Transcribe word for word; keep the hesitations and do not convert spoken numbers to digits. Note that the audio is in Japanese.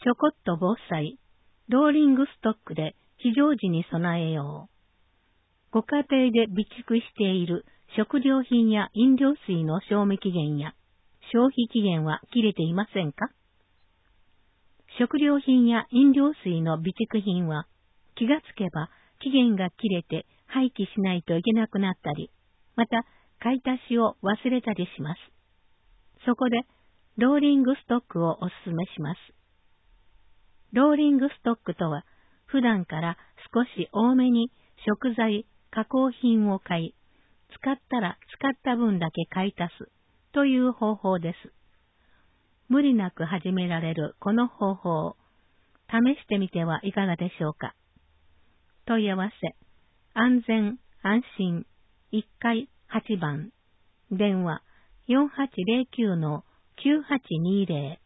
ちょこっと防災、ローリングストックで非常時に備えよう。ご家庭で備蓄している食料品や飲料水の賞味期限や消費期限は切れていませんか？食料品や飲料水の備蓄品は気がつけば期限が切れて廃棄しないといけなくなったり、また買い足しを忘れたりします。そこでローリングストックをお勧めします。ローリングストックとは、普段から少し多めに食材、加工品を買い、使ったら使った分だけ買い足すという方法です。無理なく始められるこの方法を試してみてはいかがでしょうか。問い合わせ、安全安心いっかいはちばん、電話 よんはちゼロきゅうのきゅうはちにゼロ